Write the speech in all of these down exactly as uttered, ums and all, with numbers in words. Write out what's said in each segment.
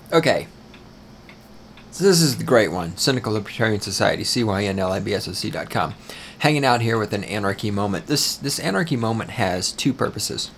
Okay. So this is the great one. Cynical Libertarian Society, C Y N L I B S O C dot com. Hanging out here with an anarchy moment. This, this anarchy moment has two purposes.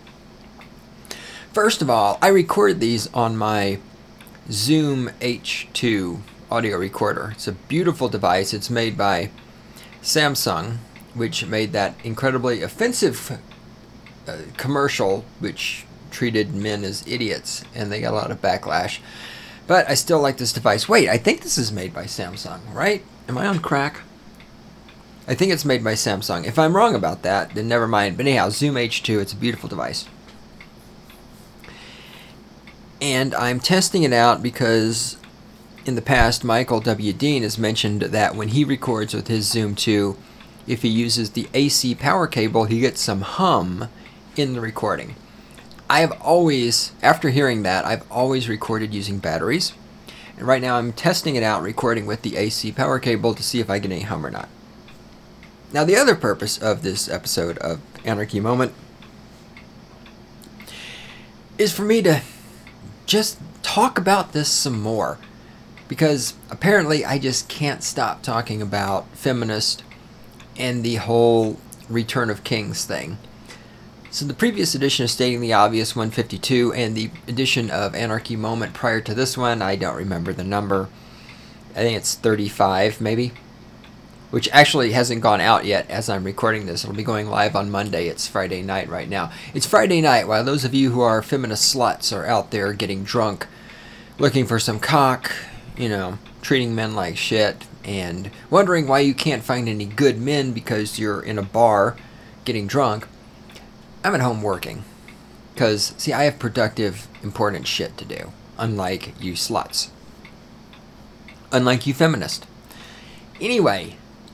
First of all, I record these on my Zoom H two audio recorder. It's a beautiful device. It's made by Samsung, which made that incredibly offensive uh, commercial, which treated men as idiots, and they got a lot of backlash. But I still like this device. Wait, I think this is made by Samsung, right? Am I on crack? I think it's made by Samsung. If I'm wrong about that, then never mind. But anyhow, Zoom H two, it's a beautiful device. And I'm testing it out because in the past, Michael W. Dean has mentioned that when he records with his Zoom two, if he uses the A C power cable, he gets some hum in the recording. I have always, after hearing that, I've always recorded using batteries. And right now I'm testing it out, recording with the A C power cable to see if I get any hum or not. Now the other purpose of this episode of Anarchy Moment is for me to just talk about this some more. Because apparently I just can't stop talking about feminist and the whole Return of Kings thing. So the previous edition of Stating the Obvious, one fifty-two, and the edition of Anarchy Moment prior to this one, I don't remember the number. I think it's thirty-five, maybe. Which actually hasn't gone out yet as I'm recording this. It'll be going live on Monday. It's Friday night right now. It's Friday night while those of you who are feminist sluts are out there getting drunk, looking for some cock, you know, treating men like shit, and wondering why you can't find any good men because you're in a bar getting drunk. I'm at home working. Because, see, I have productive, important shit to do. Unlike you sluts. Unlike you feminists. Anyway,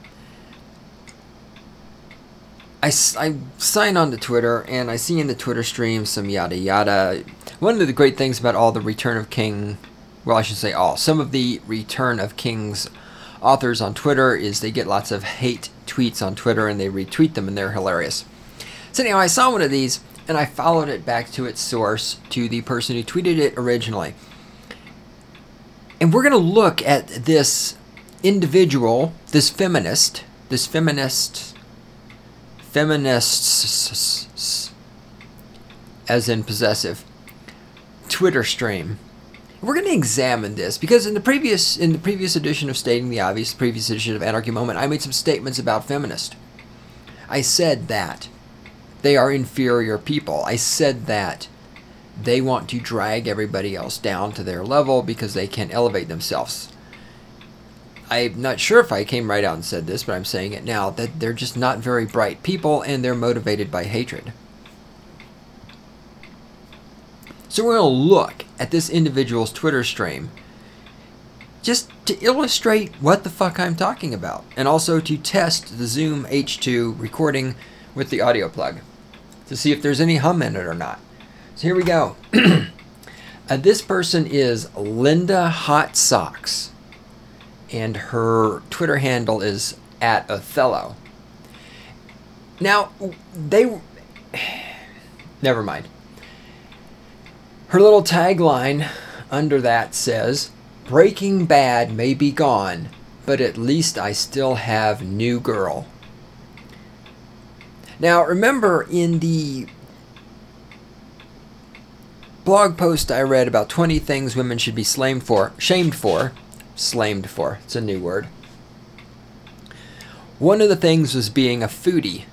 I, I sign on to Twitter, and I see in the Twitter stream some yada yada. One of the great things about all the Return of King, well, I should say all, some of the Return of King's authors on Twitter is they get lots of hate tweets on Twitter, and they retweet them, and they're hilarious. So anyway, I saw one of these, and I followed it back to its source, to the person who tweeted it originally. And we're going to look at this individual, this feminist, this feminist, feminists, as in possessive, Twitter stream. We're going to examine this because in the previous in the previous edition of Stating the Obvious, previous edition of Anarchy Moment, I made some statements about feminists. I said that they are inferior people. I said that they want to drag everybody else down to their level because they can't elevate themselves. I'm not sure if I came right out and said this, but I'm saying it now, that they're just not very bright people and they're motivated by hatred. So we're going to look at this individual's Twitter stream just to illustrate what the fuck I'm talking about, and also to test the Zoom H two recording with the audio plug to see if there's any hum in it or not. So here we go. uh, this person is Linda Hot Socks, and her Twitter handle is at Othello. Now, they... Never mind. Her little tagline under that says, "Breaking Bad may be gone, but at least I still have New Girl." Now, remember in the blog post I read about twenty things women should be slamed for, shamed for, slamed for, it's a new word. One of the things was being a foodie.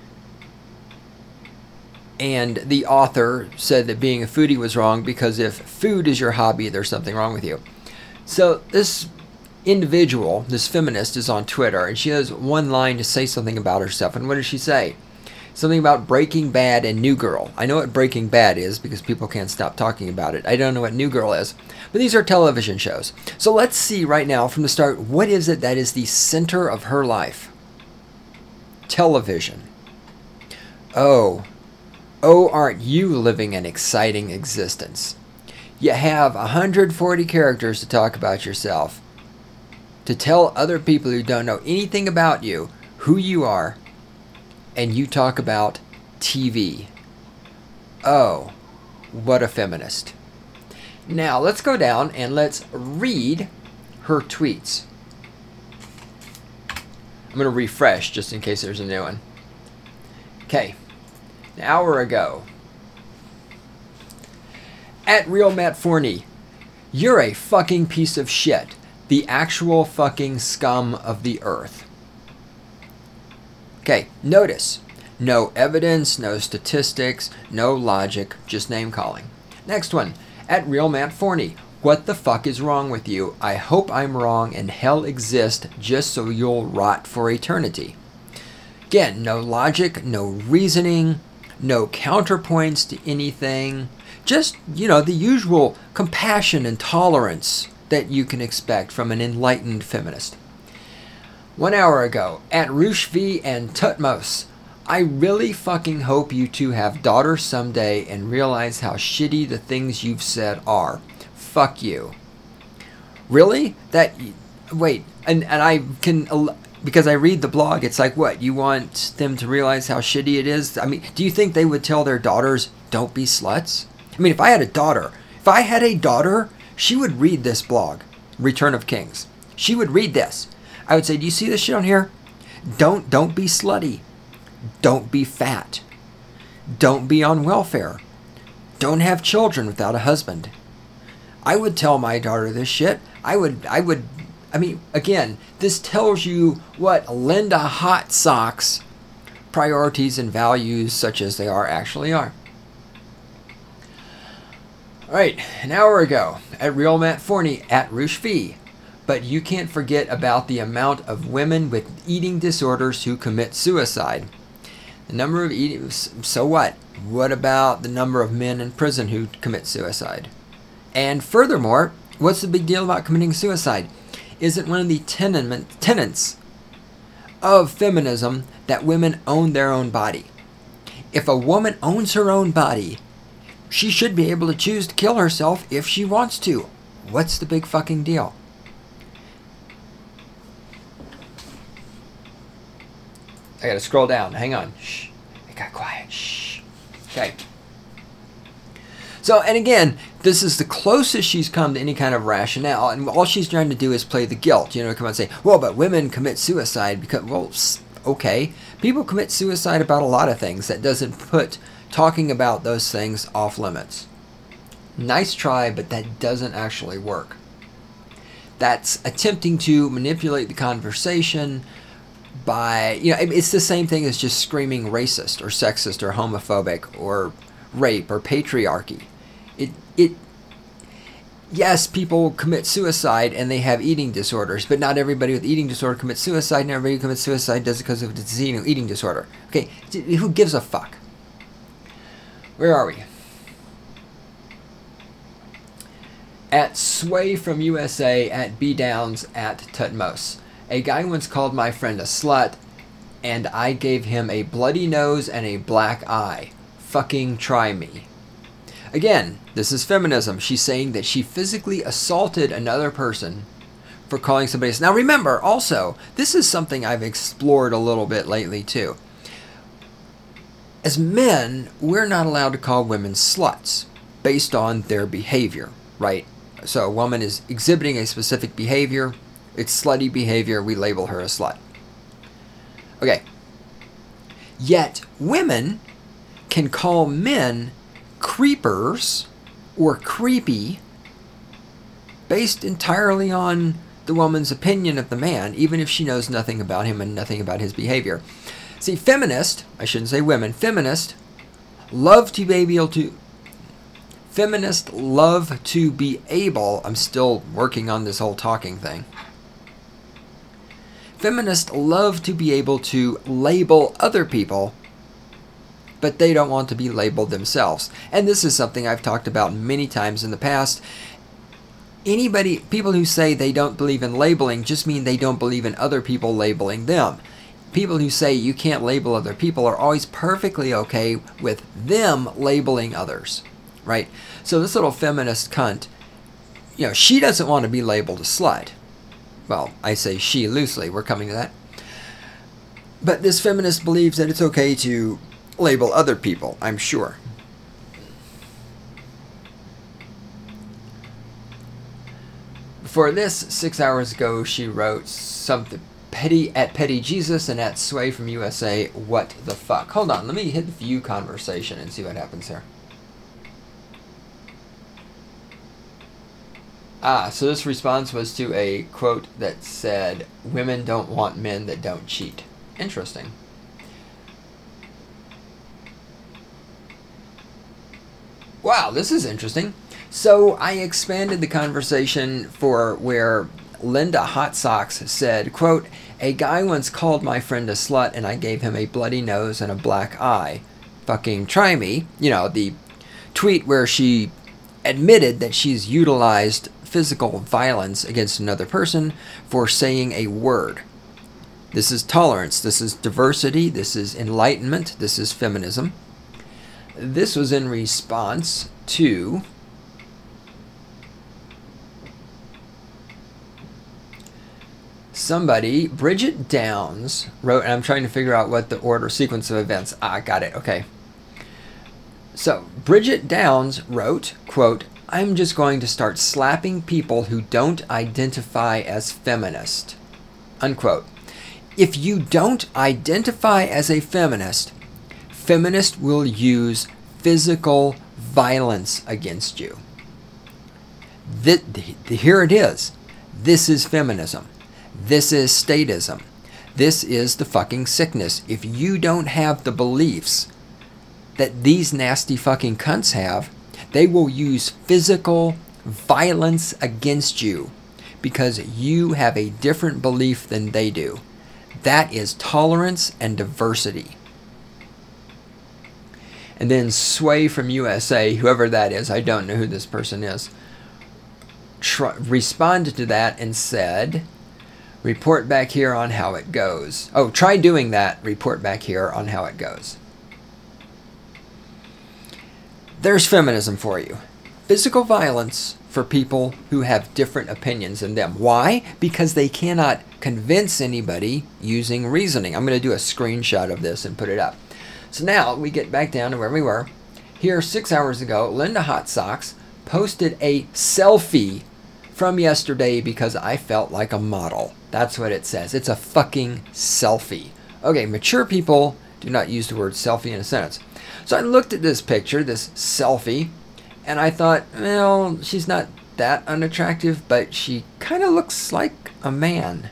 And the author said that being a foodie was wrong because if food is your hobby, there's something wrong with you. So this individual, this feminist, is on Twitter, and she has one line to say something about herself. And what does she say? Something about Breaking Bad and New Girl. I know what Breaking Bad is because people can't stop talking about it. I don't know what New Girl is. But these are television shows. So let's see right now from the start, what is it that is the center of her life? Television. Oh. Oh, aren't you living an exciting existence? You have one hundred forty characters to talk about yourself. To tell other people who don't know anything about you who you are. And you talk about T V. Oh, what a feminist. Now, let's go down and let's read her tweets. I'm going to refresh just in case there's a new one. Okay. An hour ago. At Real Matt Forney, you're a fucking piece of shit. The actual fucking scum of the earth. Okay, notice. No evidence, no statistics, no logic, just name calling. Next one. At Real Matt Forney, what the fuck is wrong with you? I hope I'm wrong and hell exists just so you'll rot for eternity. Again, no logic, no reasoning, no counterpoints to anything. Just, you know, the usual compassion and tolerance that you can expect from an enlightened feminist. One hour ago, at Roosh V and Tutmos, I really fucking hope you two have daughters someday and realize how shitty the things you've said are. Fuck you. Really? That, wait, and, and I can, because I read the blog, it's like, what, you want them to realize how shitty it is? I mean, do you think they would tell their daughters, don't be sluts? I mean, if I had a daughter, if I had a daughter, she would read this blog, Return of Kings. She would read this. I would say, do you see this shit on here? Don't, don't be slutty. Don't be fat. Don't be on welfare. Don't have children without a husband. I would tell my daughter this shit. I would, I would, I mean, again, this tells you what Linda Hot Socks priorities and values, such as they are, actually are. All right, an hour ago, at Real Matt Forney, at Roosh V. But you can't forget about the amount of women with eating disorders who commit suicide. The number of eating, so what? What about the number of men in prison who commit suicide? And furthermore, what's the big deal about committing suicide? Isn't one of the tenement, tenets of feminism that women own their own body? If a woman owns her own body, she should be able to choose to kill herself if she wants to. What's the big fucking deal? I gotta scroll down. Hang on. Shh. It got quiet. Shh. Okay. So, and again, this is the closest she's come to any kind of rationale, and all she's trying to do is play the guilt. You know, come out and say, well, but women commit suicide because, well, okay. People commit suicide about a lot of things. That doesn't put talking about those things off limits. Nice try, but that doesn't actually work. That's attempting to manipulate the conversation by, you know, it's the same thing as just screaming racist or sexist or homophobic or rape or patriarchy. It, it, yes, people commit suicide and they have eating disorders, but not everybody with eating disorder commits suicide, and everybody who commits suicide does it because of a disease, eating disorder. Okay, who gives a fuck? Where are we? At Sway from U S A, at B Downs, at Tutmos. A guy once called my friend a slut, and I gave him a bloody nose and a black eye. Fucking try me. Again, this is feminism. She's saying that she physically assaulted another person for calling somebody. Now remember, also, this is something I've explored a little bit lately too. As men, we're not allowed to call women sluts based on their behavior, right? So a woman is exhibiting a specific behavior. It's slutty behavior. We label her a slut. Okay. Yet women can call men creepers or creepy based entirely on the woman's opinion of the man, even if she knows nothing about him and nothing about his behavior. See, feminists, I shouldn't say women, feminists love to be able to, feminists love to be able, I'm still working on this whole talking thing. Feminists love to be able to label other people, but they don't want to be labeled themselves. And this is something I've talked about many times in the past. Anybody, people who say they don't believe in labeling just mean they don't believe in other people labeling them. People who say you can't label other people are always perfectly okay with them labeling others, right? So this little feminist cunt, you know, she doesn't want to be labeled a slut. Well, I say she loosely. We're coming to that. But this feminist believes that it's okay to label other people, I'm sure. before this, six hours ago, she wrote something petty at Petty Jesus and at Sway from U S A. What the fuck? Hold on, let me hit view conversation and see what happens here. Ah, so this response was to a quote that said, "Women don't want men that don't cheat." Interesting. Wow, this is interesting. So I expanded the conversation for where Linda Hot Socks said, quote, "A guy once called my friend a slut and I gave him a bloody nose and a black eye. Fucking try me." You know, the tweet where she admitted that she's utilized physical violence against another person for saying a word. This is tolerance. This is diversity. This is enlightenment. This is feminism. This was in response to somebody, Bridget Downs, wrote, and I'm trying to figure out what the order sequence of events. Ah, got it. Okay. So, Bridget Downs wrote, quote, "I'm just going to start slapping people who don't identify as feminist." Unquote. If you don't identify as a feminist, feminists will use physical violence against you. This, here it is. This is feminism. This is statism. This is the fucking sickness. If you don't have the beliefs that these nasty fucking cunts have, they will use physical violence against you because you have a different belief than they do. That is tolerance and diversity. And then Sway from U S A, whoever that is, I don't know who this person is, tr- responded to that and said, "Report back here on how it goes." Oh, try doing that. Report back here on how it goes. There's feminism for you. Physical violence for people who have different opinions than them. Why? Because they cannot convince anybody using reasoning. I'm going to do a screenshot of this and put it up. So now we get back down to where we were. Here, six hours ago, Linda Hot Socks posted a selfie from yesterday because I felt like a model. That's what it says. It's a fucking selfie. Okay, mature people do not use the word selfie in a sentence. So I looked at this picture, this selfie, and I thought, well, she's not that unattractive, but she kind of looks like a man.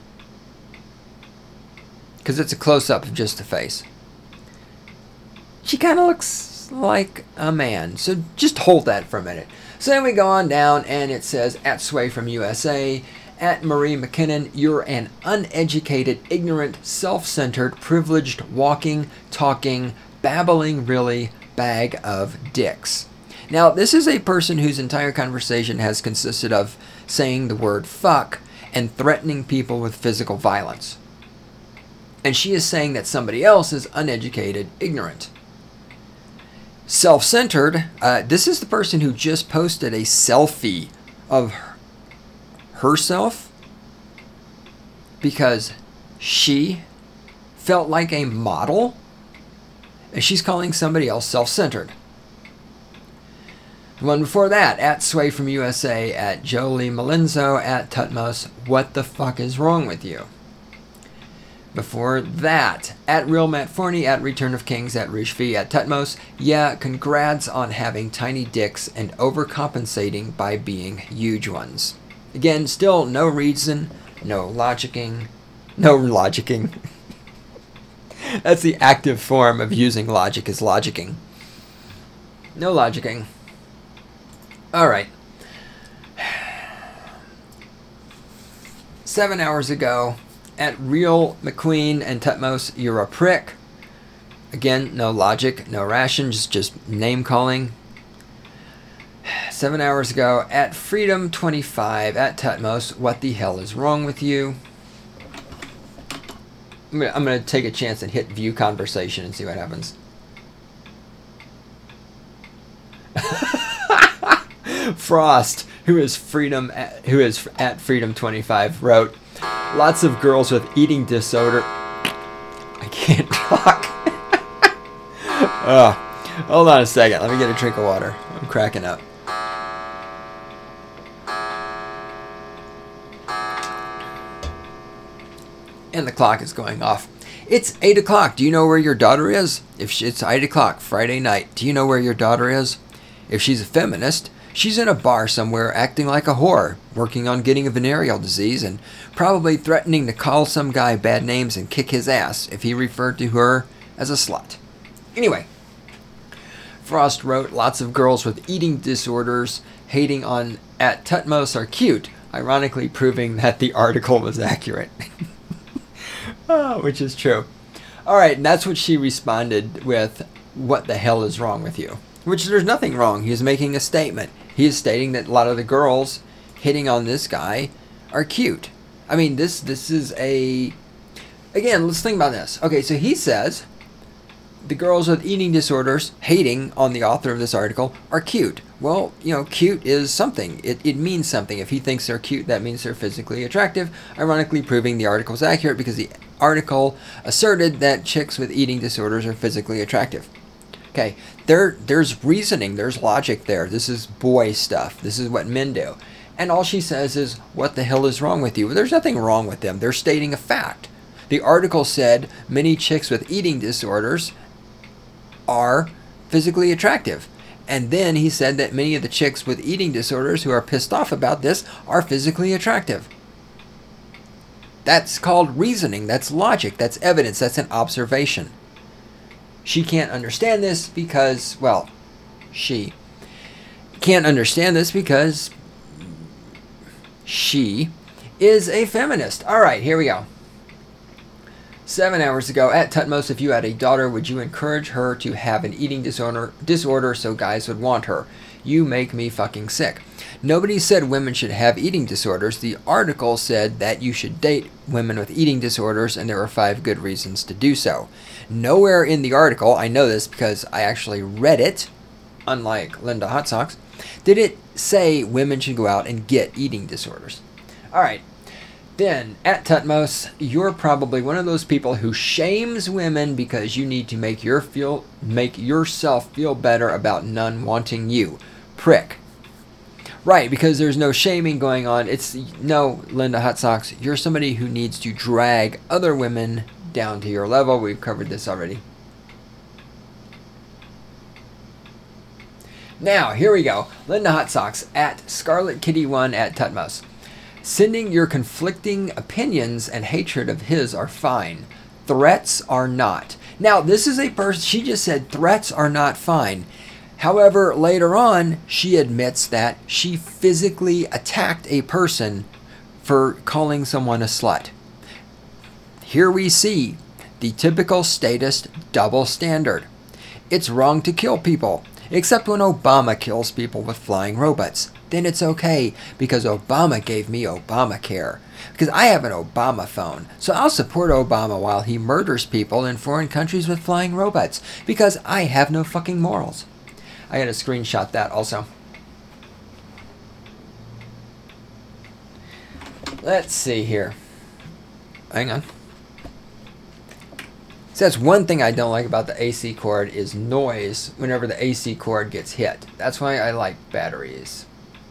Because it's a close-up of just the face. She kind of looks like a man. So just hold that for a minute. So then we go on down, and it says, at Sway from U S A, at Marie McKinnon, "You're an uneducated, ignorant, self-centered, privileged, walking, talking, babbling, really, bag of dicks." Now, this is a person whose entire conversation has consisted of saying the word fuck and threatening people with physical violence. And she is saying that somebody else is uneducated, ignorant. Self-centered, uh, this is the person who just posted a selfie of her, herself because she felt like a model. And she's calling somebody else self-centered. The one before that, at Sway from U S A, at Jolie Malinzo, at Tutmos, "What the fuck is wrong with you?" Before that, at Real Matt Forney, at Return of Kings, at Rishfi, at Tutmos, "Yeah, congrats on having tiny dicks and overcompensating by being huge ones." Again, still no reason, no logicking, no logicking. That's the active form of using logic, is logicking. No logicking. All right. Seven hours ago, at Real McQueen and Tutmos, "You're a prick." Again, no logic, no ration, just, just name calling. Seven hours ago, at Freedom twenty-five, at Tutmos, "What the hell is wrong with you?" I'm gonna, I'm gonna take a chance and hit view conversation and see what happens. Frost, who is freedom, at, who is at Freedom twenty-five, wrote, "Lots of girls with eating disorder." I can't talk. Oh, hold on a second. Let me get a drink of water. I'm cracking up. And the clock is going off. It's eight o'clock. Do you know where your daughter is? If she, it's eight o'clock, Friday night. Do you know where your daughter is? If she's a feminist, she's in a bar somewhere acting like a whore, working on getting a venereal disease, and probably threatening to call some guy bad names and kick his ass if he referred to her as a slut. Anyway, Frost wrote, lots of girls with eating disorders hating on at Tutmos are cute, ironically proving that the article was accurate. Oh, which is true. All right, and that's what she responded with, what the hell is wrong with you? Which there's nothing wrong. He's making a statement. He is stating that a lot of the girls hitting on this guy are cute. I mean, this this is a... Again, let's think about this. Okay, so he says the girls with eating disorders hating on the author of this article are cute. Well, you know, cute is something. It, it means something. If he thinks they're cute, that means they're physically attractive, ironically proving the article is accurate because the article asserted that chicks with eating disorders are physically attractive. Okay, there, there's reasoning, there's logic there. This is boy stuff. This is what men do. And all she says is, what the hell is wrong with you? Well, there's nothing wrong with them. They're stating a fact. The article said many chicks with eating disorders are physically attractive. And then he said that many of the chicks with eating disorders who are pissed off about this are physically attractive. That's called reasoning. That's logic. That's evidence. That's an observation. She can't understand this because, well, she can't understand this because she is a feminist. All right, here we go. Seven hours ago, at Tutmos, if you had a daughter, would you encourage her to have an eating disorder, disorder so guys would want her? You make me fucking sick. Nobody said women should have eating disorders. The article said that you should date women with eating disorders, and there are five good reasons to do so. Nowhere in the article, I know this because I actually read it, unlike Linda Hot Socks, did it say women should go out and get eating disorders. All right. Then, at Tutmos, you're probably one of those people who shames women because you need to make your feel make yourself feel better about none wanting you. Prick. Right, because there's no shaming going on. It's, no, Linda Hot Socks, you're somebody who needs to drag other women down to your level. We've covered this already. Now, here we go. Linda Hot Socks at Scarlet Kitty one at Tutmos. Sending your conflicting opinions and hatred of his are fine. Threats are not. Now, this is a person, she just said threats are not fine. However, later on, she admits that she physically attacked a person for calling someone a slut. Here we see the typical statist double standard. It's wrong to kill people, except when Obama kills people with flying robots. Then it's okay, because Obama gave me Obamacare. Because I have an Obama phone, so I'll support Obama while he murders people in foreign countries with flying robots, because I have no fucking morals. I gotta screenshot that also. Let's see here. Hang on. So that's one thing I don't like about the A C cord is noise whenever the A C cord gets hit. That's why I like batteries.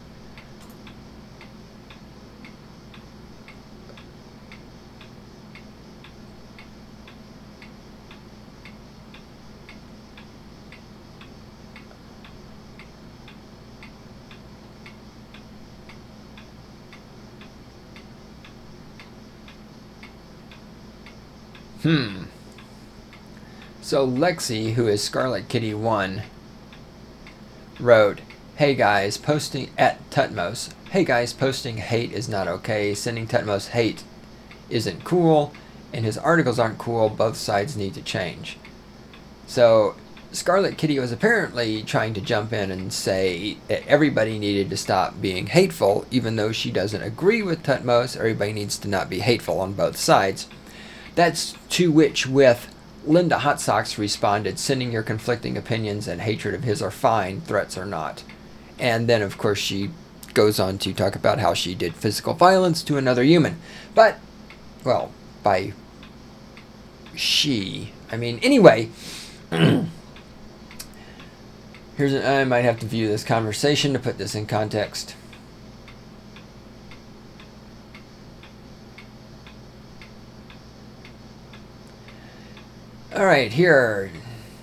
Hmm. So Lexi, who is Scarlet Kitty one, wrote, "Hey guys, posting at Tutmos. Hey guys, posting hate is not okay. Sending Tutmos hate isn't cool, and his articles aren't cool. Both sides need to change." So Scarlet Kitty was apparently trying to jump in and say that everybody needed to stop being hateful, even though she doesn't agree with Tutmos. Everybody needs to not be hateful on both sides. That's to which with Linda Hot Socks responded, "Sending your conflicting opinions and hatred of his are fine, threats are not." And then, of course, she goes on to talk about how she did physical violence to another human. But, well, by she, I mean, anyway, here's an, I might have to view this conversation to put this in context. All right, here.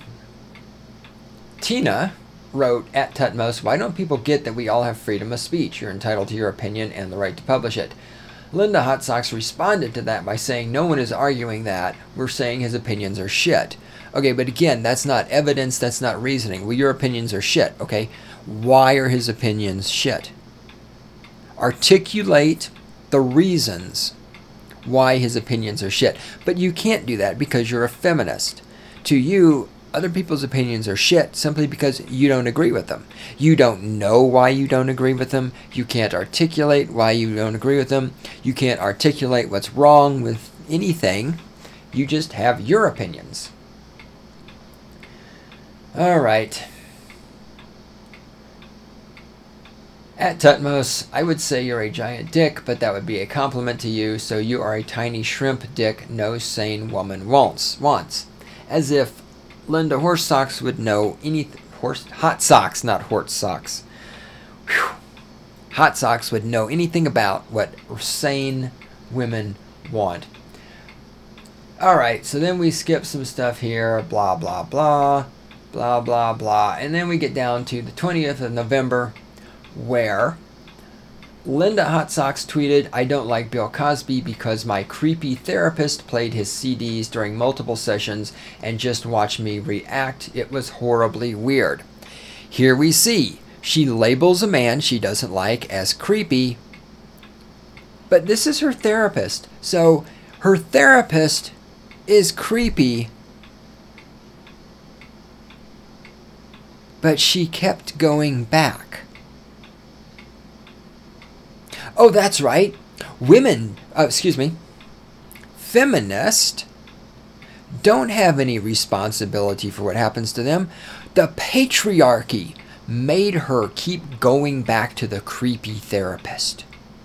Tina wrote at Tutmos, why don't people get that we all have freedom of speech? You're entitled to your opinion and the right to publish it. Linda Hot Socks responded to that by saying, no one is arguing that. We're saying his opinions are shit. Okay, but again, that's not evidence, that's not reasoning. Well, your opinions are shit, okay? Why are his opinions shit? Articulate the reasons why his opinions are shit. But you can't do that because you're a feminist. To you, other people's opinions are shit simply because you don't agree with them. You don't know why you don't agree with them. You can't articulate why you don't agree with them. You can't articulate what's wrong with anything. You just have your opinions. All right. At Tutmos, I would say you're a giant dick, but that would be a compliment to you, so you are a tiny shrimp dick no sane woman wants. wants. As if Linda Horse Socks would know anything. Horse Hot Socks, not Horse Socks. Whew. Hot Socks would know anything about what sane women want. Alright, so then we skip some stuff here, blah, blah, blah, blah, blah, blah. And then we get down to the twentieth of November, where Linda Hot Socks tweeted, I don't like Bill Cosby because my creepy therapist played his C Ds during multiple sessions and just watched me react. It was horribly weird. Here we see she labels a man she doesn't like as creepy, but this is her therapist. So her therapist is creepy, but she kept going back. Oh, that's right. Women, uh, excuse me, feminists don't have any responsibility for what happens to them. The patriarchy made her keep going back to the creepy therapist.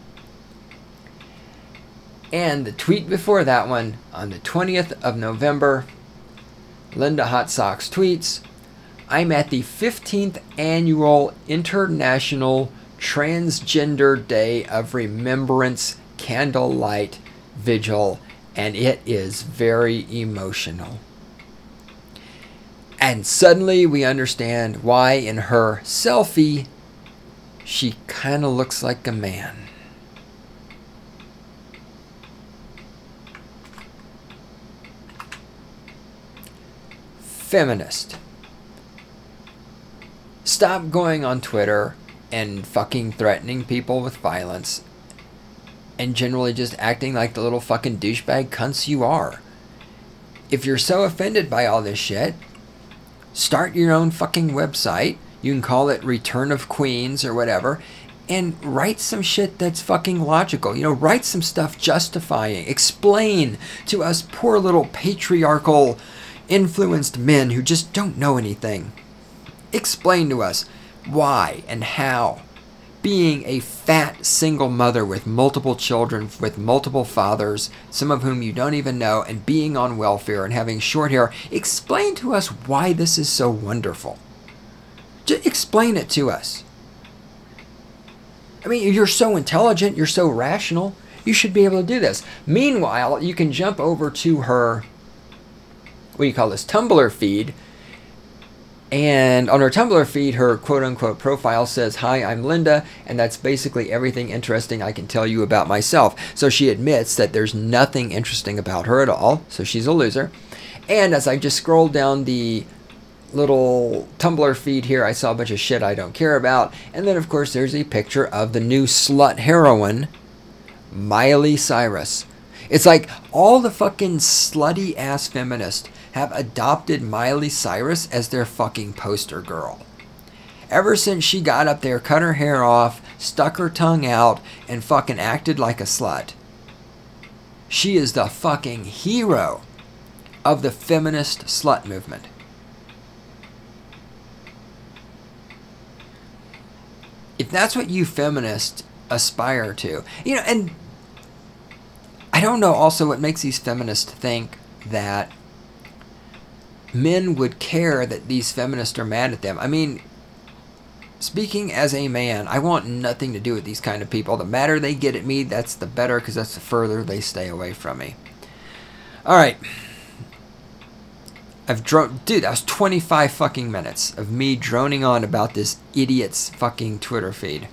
And the tweet before that one, on the twentieth of November, Linda Hot Socks tweets, I'm at the fifteenth Annual International Transgender Day of Remembrance Candlelight Vigil, and it is very emotional. And suddenly we understand why in her selfie she kind of looks like a man. Feminist. Stop going on Twitter and fucking threatening people with violence and generally just acting like the little fucking douchebag cunts you are. If you're so offended by all this shit, start your own fucking website. You can call it Return of Queens or whatever, and write some shit that's fucking logical. You know, write some stuff justifying, explain to us poor little patriarchal influenced men who just don't know anything. Explain to us why and how being a fat single mother with multiple children, with multiple fathers, some of whom you don't even know, and being on welfare and having short hair, explain to us why this is so wonderful. Just explain it to us. I mean, you're so intelligent, you're so rational, you should be able to do this. Meanwhile, you can jump over to her, what do you call this, Tumblr feed. And on her Tumblr feed, her quote-unquote profile says, hi, I'm Linda, and that's basically everything interesting I can tell you about myself. So she admits that there's nothing interesting about her at all, so she's a loser. And as I just scrolled down the little Tumblr feed here, I saw a bunch of shit I don't care about. And then, of course, there's a picture of the new slut heroine, Miley Cyrus. It's like all the fucking slutty-ass feminists have adopted Miley Cyrus as their fucking poster girl. Ever since she got up there, cut her hair off, stuck her tongue out, and fucking acted like a slut. She is the fucking hero of the feminist slut movement. If that's what you feminists aspire to, you know, and I don't know also what makes these feminists think that men would care that these feminists are mad at them. I mean, speaking as a man, I want nothing to do with these kind of people. The madder they get at me, that's the better, because that's the further they stay away from me. All right. I've droned, dude. That was twenty-five fucking minutes of me droning on about this idiot's fucking Twitter feed.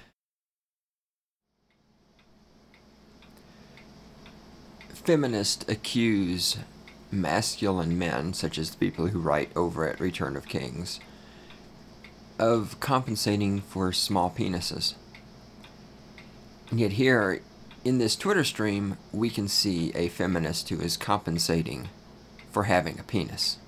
Feminists accuse masculine men, such as the people who write over at Return of Kings, of compensating for small penises. And yet here, in this Twitter stream, we can see a feminist who is compensating for having a penis.